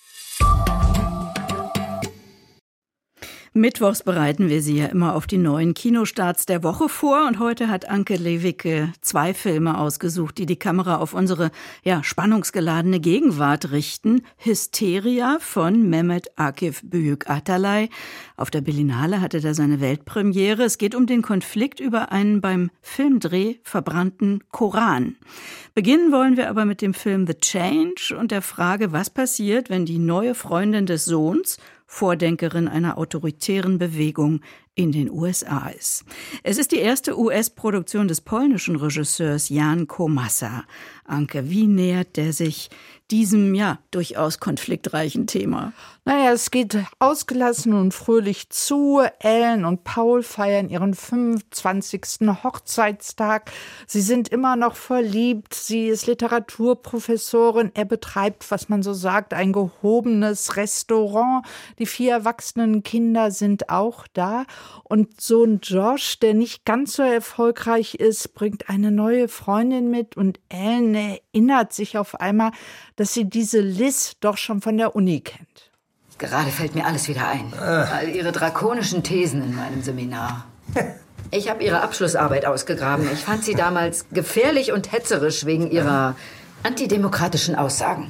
Mittwochs bereiten wir Sie ja immer auf die neuen Kinostarts der Woche vor und heute hat Anke Lewicke zwei Filme ausgesucht, die die Kamera auf unsere ja, spannungsgeladene Gegenwart richten. Hysteria von Mehmet Akif Büyük Atalay. Auf der Berlinale hatte er seine Weltpremiere. Es geht um den Konflikt über einen beim Filmdreh verbrannten Koran. Beginnen wollen wir aber mit dem Film The Change und der Frage, was passiert, wenn die neue Freundin des Sohns Vordenkerin einer autoritären Bewegung in den U S A ist. Es ist die erste U S-Produktion des polnischen Regisseurs Jan Komasa. Anke, wie nähert der sich diesem ja durchaus konfliktreichen Thema? Naja, es geht ausgelassen und fröhlich zu. Ellen und Paul feiern ihren fünfundzwanzigsten Hochzeitstag. Sie sind immer noch verliebt. Sie ist Literaturprofessorin. Er betreibt, was man so sagt, ein gehobenes Restaurant. Die vier erwachsenen Kinder sind auch da. Und Sohn Josh, der nicht ganz so erfolgreich ist, bringt eine neue Freundin mit. Und Ellen erinnert sich auf einmal, dass sie diese Liz doch schon von der Uni kennt. Gerade fällt mir alles wieder ein. All ihre drakonischen Thesen in meinem Seminar. Ich habe ihre Abschlussarbeit ausgegraben. Ich fand sie damals gefährlich und hetzerisch wegen ihrer antidemokratischen Aussagen.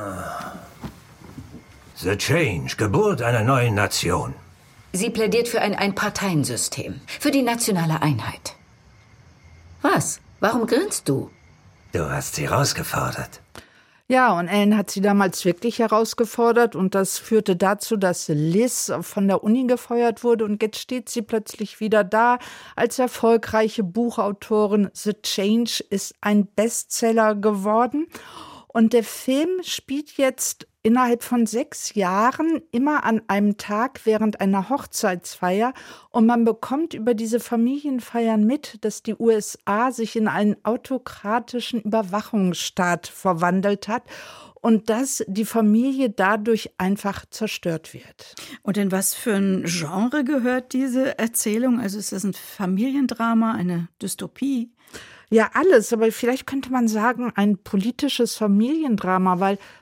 The Change, Geburt einer neuen Nation. Sie plädiert für ein Einparteiensystem, für die nationale Einheit. Was? Warum grinst du? Du hast sie herausgefordert. Ja, und Ellen hat sie damals wirklich herausgefordert und das führte dazu, dass Liz von der Uni gefeuert wurde und jetzt steht sie plötzlich wieder da als erfolgreiche Buchautorin. The Change ist ein Bestseller geworden und der Film spielt jetzt innerhalb von sechs Jahren immer an einem Tag während einer Hochzeitsfeier und man bekommt über diese Familienfeiern mit, dass die U S A sich in einen autokratischen Überwachungsstaat verwandelt hat und dass die Familie dadurch einfach zerstört wird. Und in was für ein Genre gehört diese Erzählung? Also ist das ein Familiendrama, eine Dystopie? Ja, alles, aber vielleicht könnte man sagen, ein politisches Familiendrama, weil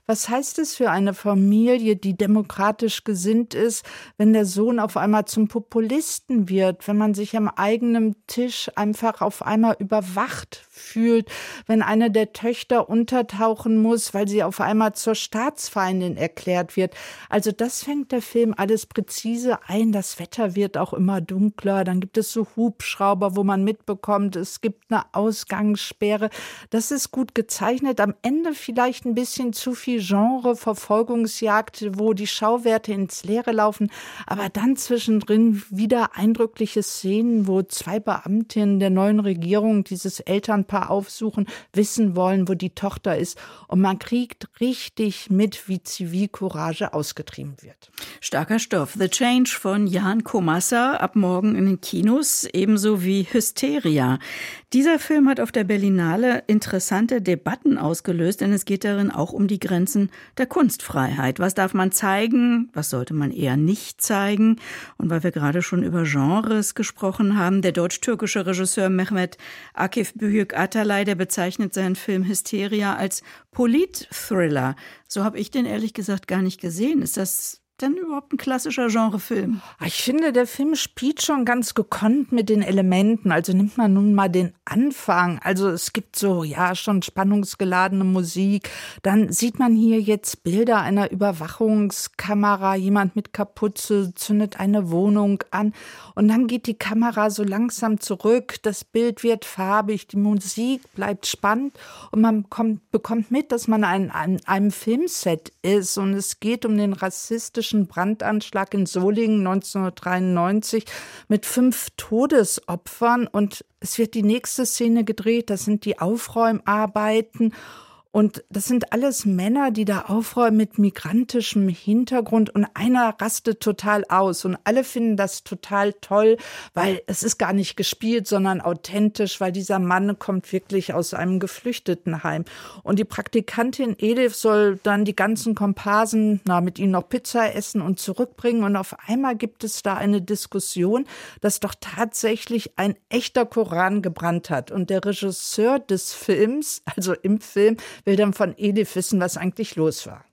Was heißt es für eine Familie, die demokratisch gesinnt ist, wenn der Sohn auf einmal zum Populisten wird, wenn man sich am eigenen Tisch einfach auf einmal überwacht fühlt, wenn eine der Töchter untertauchen muss, weil sie auf einmal zur Staatsfeindin erklärt wird. Also das fängt der Film alles präzise ein. Das Wetter wird auch immer dunkler. Dann gibt es so Hubschrauber, wo man mitbekommt, es gibt eine Ausgangssperre. Das ist gut gezeichnet. Am Ende vielleicht ein bisschen zu viel Genre, Verfolgungsjagd, wo die Schauwerte ins Leere laufen. Aber dann zwischendrin wieder eindrückliche Szenen, wo zwei Beamtinnen der neuen Regierung dieses Elternpaar aufsuchen, wissen wollen, wo die Tochter ist. Und man kriegt richtig mit, wie Zivilcourage ausgetrieben wird. Starker Stoff. The Change von Ján Komasa, ab morgen in den Kinos, ebenso wie Hysteria. Dieser Film hat auf der Berlinale interessante Debatten ausgelöst, denn es geht darin auch um die Grenzen der Kunstfreiheit. Was darf man zeigen? Was sollte man eher nicht zeigen? Und weil wir gerade schon über Genres gesprochen haben, der deutsch-türkische Regisseur Mehmet Akif Büyük Atalay, der bezeichnet seinen Film Hysteria als Polit-Thriller. So habe ich den ehrlich gesagt gar nicht gesehen. Ist das denn überhaupt ein klassischer Genrefilm? Ich finde, der Film spielt schon ganz gekonnt mit den Elementen. Also nimmt man nun mal den Anfang. Also es gibt so, ja, schon spannungsgeladene Musik. Dann sieht man hier jetzt Bilder einer Überwachungskamera. Jemand mit Kapuze zündet eine Wohnung an. Und dann geht die Kamera so langsam zurück. Das Bild wird farbig, die Musik bleibt spannend. Und man kommt, bekommt mit, dass man an, an einem Filmset ist. Und es geht um den rassistischen Brandanschlag in Solingen neunzehnhundertdreiundneunzig mit fünf Todesopfern. Und es wird die nächste Szene gedreht, das sind die Aufräumarbeiten. Und das sind alles Männer, die da aufräumen mit migrantischem Hintergrund. Und einer rastet total aus. Und alle finden das total toll, weil es ist gar nicht gespielt, sondern authentisch, weil dieser Mann kommt wirklich aus einem Geflüchtetenheim. Und die Praktikantin Elif soll dann die ganzen Komparsen na, mit ihnen noch Pizza essen und zurückbringen. Und auf einmal gibt es da eine Diskussion, dass doch tatsächlich ein echter Koran gebrannt hat. Und der Regisseur des Films, also im Film, will dann von Elif wissen, was eigentlich los war.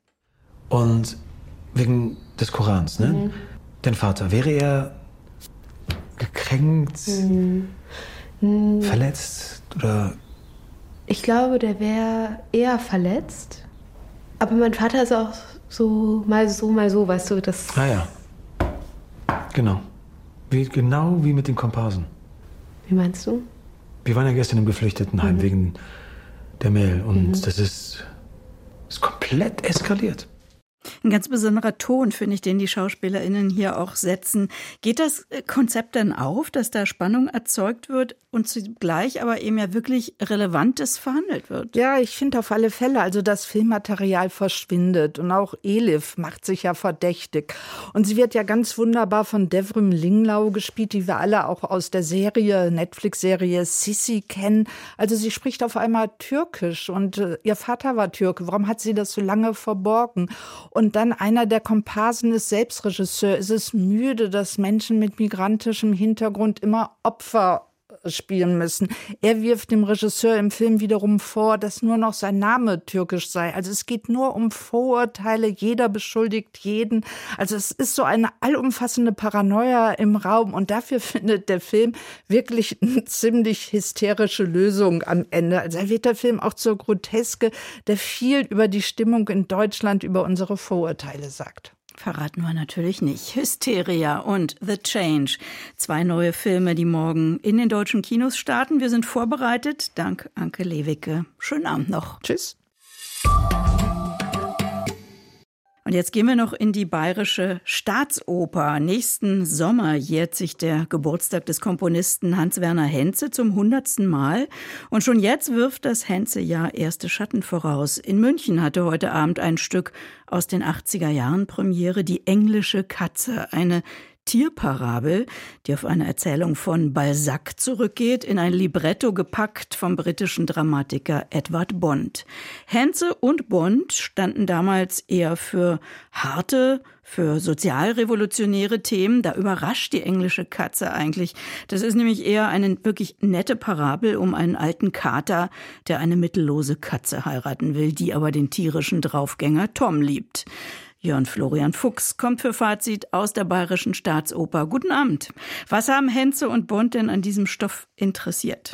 Und wegen des Korans, ne? Mhm. Dein Vater, wäre er gekränkt, mhm. verletzt oder? Ich glaube, der wäre eher verletzt. Aber mein Vater ist auch so mal so, mal so, weißt du, das... Ah ja, genau. Wie, genau wie mit den Komparsen. Wie meinst du? Wir waren ja gestern im Geflüchtetenheim mhm. wegen der Mail. Und mhm. das ist, ist komplett eskaliert. Ein ganz besonderer Ton, finde ich, den die SchauspielerInnen hier auch setzen. Geht das Konzept dann auf, dass da Spannung erzeugt wird und zugleich aber eben ja wirklich Relevantes verhandelt wird? Ja, ich finde auf alle Fälle, also das Filmmaterial verschwindet und auch Elif macht sich ja verdächtig. Und sie wird ja ganz wunderbar von Devrim Linglau gespielt, die wir alle auch aus der Serie, Netflix-Serie Sissi kennen. Also sie spricht auf einmal Türkisch und äh, ihr Vater war Türke. Warum hat sie das so lange verborgen? Und dann einer der Komparsen ist selbst Regisseur. Es ist müde, dass Menschen mit migrantischem Hintergrund immer Opfer spielen müssen. Er wirft dem Regisseur im Film wiederum vor, dass nur noch sein Name türkisch sei. Also es geht nur um Vorurteile, jeder beschuldigt jeden. Also es ist so eine allumfassende Paranoia im Raum und dafür findet der Film wirklich eine ziemlich hysterische Lösung am Ende. Also da wird der Film auch zur Groteske, der viel über die Stimmung in Deutschland, über unsere Vorurteile sagt. Verraten wir natürlich nicht. Hysteria und The Change. Zwei neue Filme, die morgen in den deutschen Kinos starten. Wir sind vorbereitet. Dank Anke Lewicke. Schönen Abend noch. Tschüss. Und jetzt gehen wir noch in die Bayerische Staatsoper. Nächsten Sommer jährt sich der Geburtstag des Komponisten Hans-Werner Henze zum hundertsten Mal. Und schon jetzt wirft das Henze-Jahr erste Schatten voraus. In München hatte heute Abend ein Stück aus den achtziger Jahren Premiere, Die englische Katze, eine Tierparabel, die auf eine Erzählung von Balzac zurückgeht, in ein Libretto gepackt vom britischen Dramatiker Edward Bond. Henze und Bond standen damals eher für harte, Für sozialrevolutionäre Themen, da überrascht die englische Katze eigentlich. Das ist nämlich eher eine wirklich nette Parabel um einen alten Kater, der eine mittellose Katze heiraten will, die aber den tierischen Draufgänger Tom liebt. Jörn Florian Fuchs kommt für Fazit aus der Bayerischen Staatsoper. Guten Abend. Was haben Henze und Bond denn an diesem Stoff interessiert?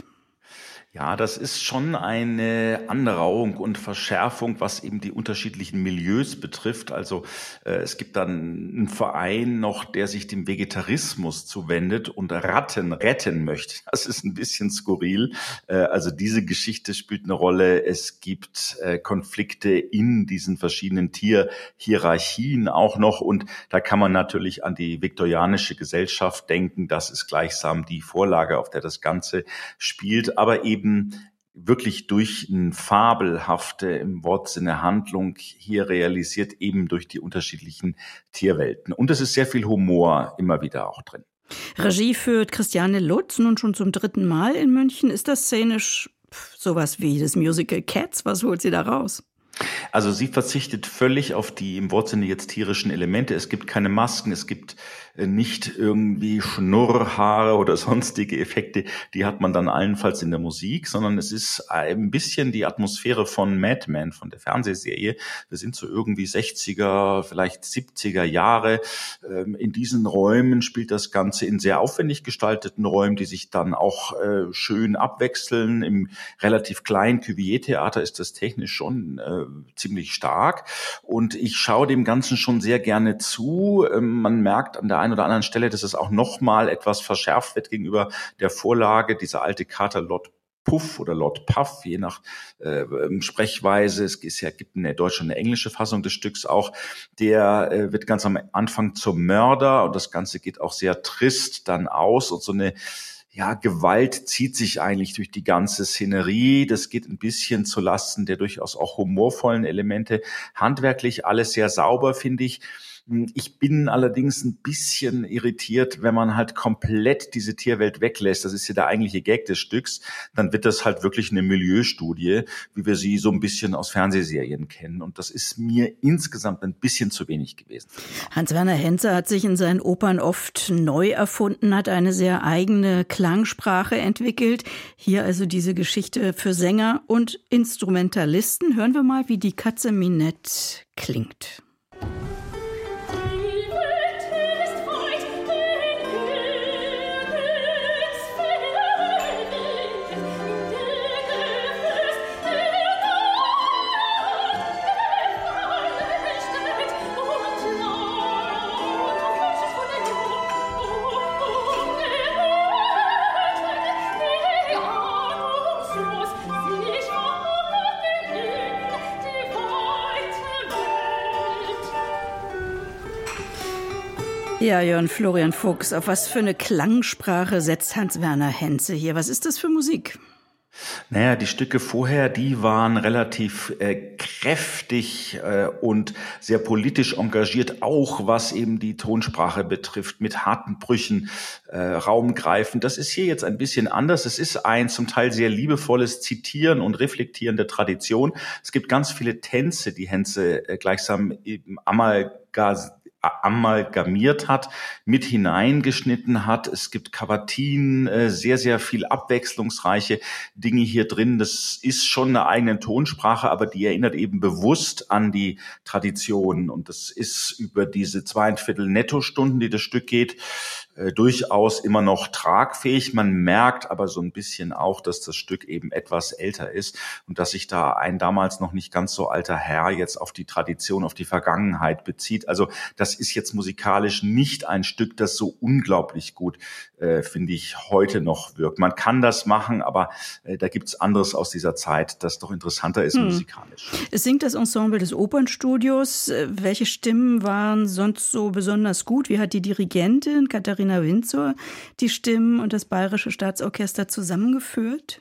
Ja, das ist schon eine Anrauung und Verschärfung, was eben die unterschiedlichen Milieus betrifft. Also äh, es gibt dann einen Verein noch, der sich dem Vegetarismus zuwendet und Ratten retten möchte. Das ist ein bisschen skurril. Äh, also diese Geschichte spielt eine Rolle. Es gibt äh, Konflikte in diesen verschiedenen Tierhierarchien auch noch. Und da kann man natürlich an die viktorianische Gesellschaft denken. Das ist gleichsam die Vorlage, auf der das Ganze spielt. Aber eben wirklich durch eine fabelhafte, im Wortsinne Handlung hier realisiert, eben durch die unterschiedlichen Tierwelten. Und es ist sehr viel Humor immer wieder auch drin. Regie führt Christiane Lutz, nun schon zum dritten Mal in München. Ist das szenisch sowas wie das Musical Cats? Was holt sie da raus? Also sie verzichtet völlig auf die im Wortsinne jetzt tierischen Elemente. Es gibt keine Masken, es gibt nicht irgendwie Schnurrhaare oder sonstige Effekte. Die hat man dann allenfalls in der Musik, sondern es ist ein bisschen die Atmosphäre von Mad Men, von der Fernsehserie. Wir sind so irgendwie sechziger, vielleicht siebziger Jahre. In diesen Räumen spielt das Ganze in sehr aufwendig gestalteten Räumen, die sich dann auch schön abwechseln. Im relativ kleinen Cuvier-Theater ist das technisch schon ziemlich stark und ich schaue dem Ganzen schon sehr gerne zu. Man merkt an der einen oder anderen Stelle, dass es auch nochmal etwas verschärft wird gegenüber der Vorlage. Dieser alte Kater Lord Puff oder Lord Puff, je nach äh, Sprechweise. Es ist ja, gibt eine deutsche und eine englische Fassung des Stücks auch. Der äh, wird ganz am Anfang zum Mörder und das Ganze geht auch sehr trist dann aus und so eine Ja, Gewalt zieht sich eigentlich durch die ganze Szenerie. Das geht ein bisschen zu Lasten der durchaus auch humorvollen Elemente. Handwerklich alles sehr sauber, finde ich. Ich bin allerdings ein bisschen irritiert, wenn man halt komplett diese Tierwelt weglässt. Das ist ja der eigentliche Gag des Stücks. Dann wird das halt wirklich eine Milieustudie, wie wir sie so ein bisschen aus Fernsehserien kennen. Und das ist mir insgesamt ein bisschen zu wenig gewesen. Hans-Werner Henze hat sich in seinen Opern oft neu erfunden, hat eine sehr eigene Klangsprache entwickelt. Hier also diese Geschichte für Sänger und Instrumentalisten. Hören wir mal, wie die Katze Minette klingt. Ja, Jörn Florian Fuchs, auf was für eine Klangsprache setzt Hans-Werner Henze hier? Was ist das für Musik? Naja, die Stücke vorher, die waren relativ äh, kräftig äh, und sehr politisch engagiert, auch was eben die Tonsprache betrifft, mit harten Brüchen, äh, raumgreifend. Das ist hier jetzt ein bisschen anders. Es ist ein zum Teil sehr liebevolles Zitieren und Reflektieren der Tradition. Es gibt ganz viele Tänze, die Henze äh, gleichsam eben amalgasiert amalgamiert hat, mit hineingeschnitten hat. Es gibt Kavatinen, äh, sehr, sehr viel abwechslungsreiche Dinge hier drin. Das ist schon eine eigene Tonsprache, aber die erinnert eben bewusst an die Tradition. Und das ist über diese zweieinviertel Nettostunden, die das Stück geht, äh, durchaus immer noch tragfähig. Man merkt aber so ein bisschen auch, dass das Stück eben etwas älter ist und dass sich da ein damals noch nicht ganz so alter Herr jetzt auf die Tradition, auf die Vergangenheit bezieht. Also das ist jetzt musikalisch nicht ein Stück, das so unglaublich gut, äh, finde ich, heute noch wirkt. Man kann das machen, aber äh, da gibt's anderes aus dieser Zeit, das doch interessanter ist hm. musikalisch. Es singt das Ensemble des Opernstudios. Welche Stimmen waren sonst so besonders gut? Wie hat die Dirigentin Katharina Windsor die Stimmen und das Bayerische Staatsorchester zusammengeführt?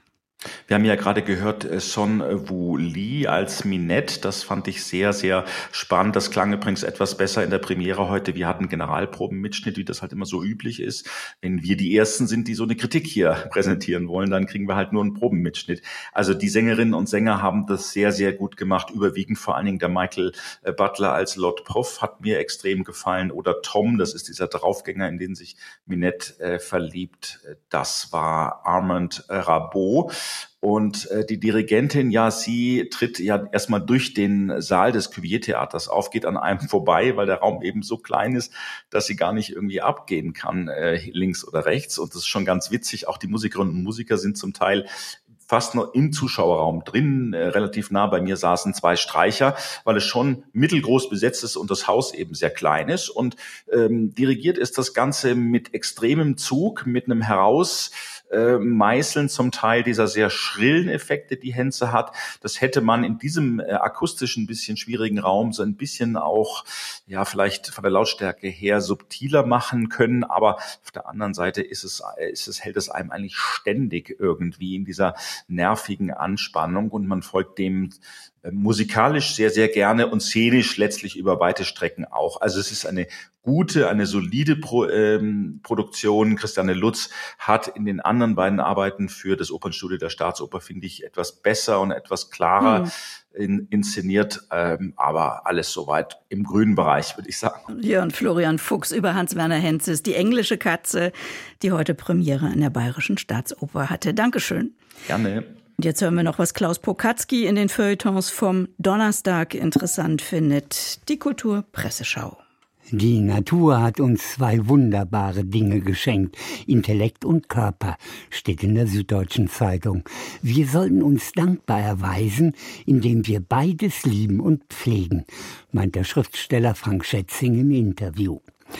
Wir haben ja gerade gehört, Son Woo Lee als Minette. Das fand ich sehr, sehr spannend. Das klang übrigens etwas besser in der Premiere heute. Wir hatten Generalprobenmitschnitt, wie das halt immer so üblich ist. Wenn wir die Ersten sind, die so eine Kritik hier präsentieren wollen, dann kriegen wir halt nur einen Probenmitschnitt. Also die Sängerinnen und Sänger haben das sehr, sehr gut gemacht. Überwiegend vor allen Dingen der Michael Butler als Lord Puff hat mir extrem gefallen. Oder Tom, das ist dieser Draufgänger, in den sich Minette äh, verliebt. Das war Armand Rabot. Und äh, die Dirigentin, ja, sie tritt ja erstmal durch den Saal des Cuvier-Theaters auf, geht an einem vorbei, weil der Raum eben so klein ist, dass sie gar nicht irgendwie abgehen kann, äh, links oder rechts. Und das ist schon ganz witzig. Auch die Musikerinnen und Musiker sind zum Teil fast noch im Zuschauerraum drin. Äh, relativ nah bei mir saßen zwei Streicher, weil es schon mittelgroß besetzt ist und das Haus eben sehr klein ist. Und ähm, dirigiert ist das Ganze mit extremem Zug, mit einem Heraus Äh, Meißeln zum Teil dieser sehr schrillen Effekte, die Henze hat. Das hätte man in diesem äh, akustischen, bisschen schwierigen Raum so ein bisschen auch, ja, vielleicht von der Lautstärke her subtiler machen können. Aber auf der anderen Seite ist es, ist es, hält es einem eigentlich ständig irgendwie in dieser nervigen Anspannung und man folgt dem äh, musikalisch sehr, sehr gerne und szenisch letztlich über weite Strecken auch. Also es ist eine gute, eine solide Pro, ähm, Produktion. Christiane Lutz hat in den anderen beiden Arbeiten für das Opernstudio der Staatsoper, finde ich, etwas besser und etwas klarer hm. in, inszeniert, ähm, aber alles soweit im grünen Bereich, würde ich sagen. Ja, und Florian Fuchs über Hans-Werner Henzes, Die englische Katze, die heute Premiere in der Bayerischen Staatsoper hatte. Dankeschön. Gerne. Und jetzt hören wir noch, was Klaus Pokatzky in den Feuilletons vom Donnerstag interessant findet. Die Kulturpresseschau. Die Natur hat uns zwei wunderbare Dinge geschenkt. Intellekt und Körper, steht in der Süddeutschen Zeitung. Wir sollten uns dankbar erweisen, indem wir beides lieben und pflegen, meint der Schriftsteller Frank Schätzing im Interview.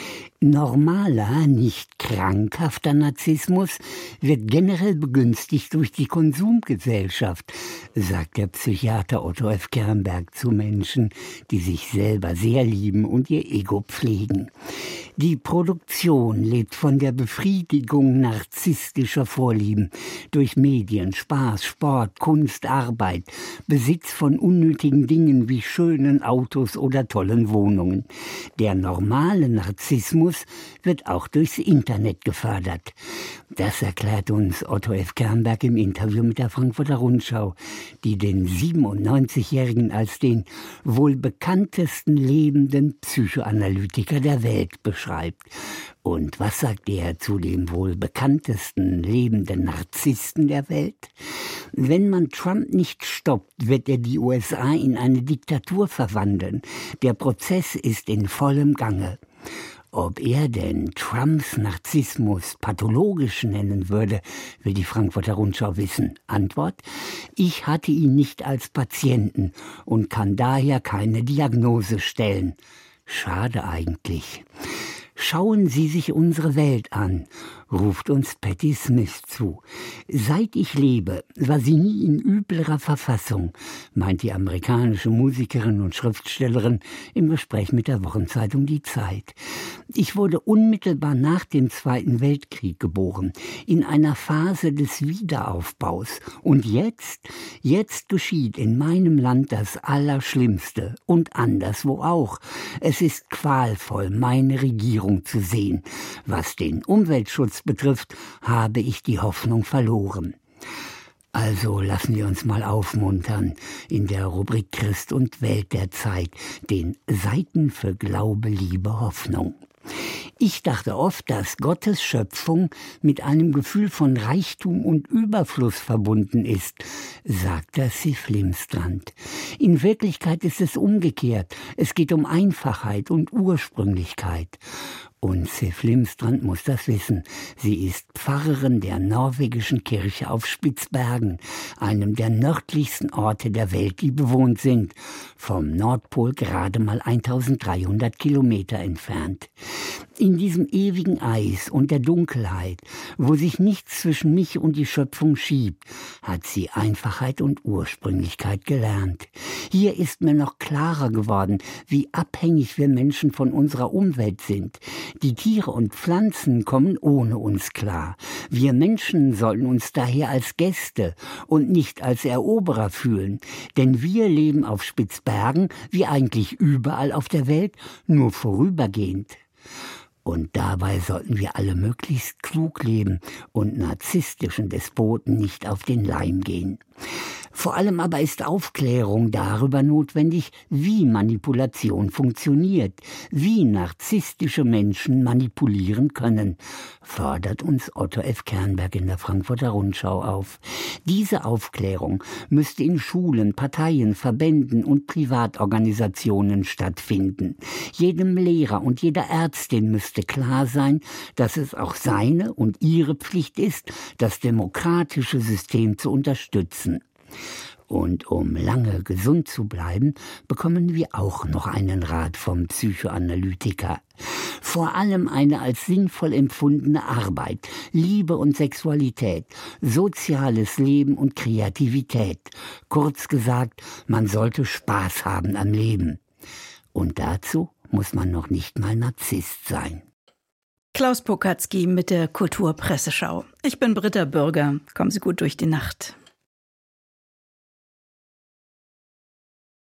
Normaler, nicht krankhafter Narzissmus wird generell begünstigt durch die Konsumgesellschaft, sagt der Psychiater Otto F. Kernberg zu Menschen, die sich selber sehr lieben und ihr Ego pflegen. Die Produktion lebt von der Befriedigung narzisstischer Vorlieben durch Medien, Spaß, Sport, Kunst, Arbeit, Besitz von unnötigen Dingen wie schönen Autos oder tollen Wohnungen. Der normale Narzissmus wird auch durchs Internet gefördert. Das erklärt uns Otto F. Kernberg im Interview mit der Frankfurter Rundschau, die den siebenundneunzigjährigen als den wohl bekanntesten lebenden Psychoanalytiker der Welt beschreibt. Und was sagt er zu dem wohl bekanntesten lebenden Narzissten der Welt? Wenn man Trump nicht stoppt, wird er die U S A in eine Diktatur verwandeln. Der Prozess ist in vollem Gange. Ob er denn Trumps Narzissmus pathologisch nennen würde, will die Frankfurter Rundschau wissen. Antwort: Ich hatte ihn nicht als Patienten und kann daher keine Diagnose stellen. Schade eigentlich. Schauen Sie sich unsere Welt an, ruft uns Patti Smith zu. Seit ich lebe, war sie nie in üblerer Verfassung, meint die amerikanische Musikerin und Schriftstellerin im Gespräch mit der Wochenzeitung Die Zeit. Ich wurde unmittelbar nach dem Zweiten Weltkrieg geboren, in einer Phase des Wiederaufbaus. Und jetzt, jetzt geschieht in meinem Land das Allerschlimmste und anderswo auch. Es ist qualvoll, meine Regierung zu sehen. Was den Umweltschutz betrifft, habe ich die Hoffnung verloren. Also lassen wir uns mal aufmuntern in der Rubrik Christ und Welt der Zeit, den Seiten für Glaube, Liebe, Hoffnung. Ich dachte oft, dass Gottes Schöpfung mit einem Gefühl von Reichtum und Überfluss verbunden ist, sagt der Sif Limstrand. In Wirklichkeit ist es umgekehrt. Es geht um Einfachheit und Ursprünglichkeit. Und Sif Limstrand muss das wissen. Sie ist Pfarrerin der norwegischen Kirche auf Spitzbergen, einem der nördlichsten Orte der Welt, die bewohnt sind, vom Nordpol gerade mal eintausenddreihundert Kilometer entfernt. In diesem ewigen Eis und der Dunkelheit, wo sich nichts zwischen mich und die Schöpfung schiebt, hat sie Einfachheit und Ursprünglichkeit gelernt. Hier ist mir noch klarer geworden, wie abhängig wir Menschen von unserer Umwelt sind. Die Tiere und Pflanzen kommen ohne uns klar. Wir Menschen sollten uns daher als Gäste und nicht als Eroberer fühlen, denn wir leben auf Spitzbergen, wie eigentlich überall auf der Welt, nur vorübergehend. Und dabei sollten wir alle möglichst klug leben und narzisstischen Despoten nicht auf den Leim gehen. Vor allem aber ist Aufklärung darüber notwendig, wie Manipulation funktioniert, wie narzisstische Menschen manipulieren können, fordert uns Otto F. Kernberg in der Frankfurter Rundschau auf. Diese Aufklärung müsste in Schulen, Parteien, Verbänden und Privatorganisationen stattfinden. Jedem Lehrer und jeder Ärztin müsste klar sein, dass es auch seine und ihre Pflicht ist, das demokratische System zu unterstützen. Und um lange gesund zu bleiben, bekommen wir auch noch einen Rat vom Psychoanalytiker. Vor allem eine als sinnvoll empfundene Arbeit, Liebe und Sexualität, soziales Leben und Kreativität. Kurz gesagt, man sollte Spaß haben am Leben. Und dazu muss man noch nicht mal Narzisst sein. Klaus Pokatzky mit der Kulturpresseschau. Ich bin Britta Bürger. Kommen Sie gut durch die Nacht.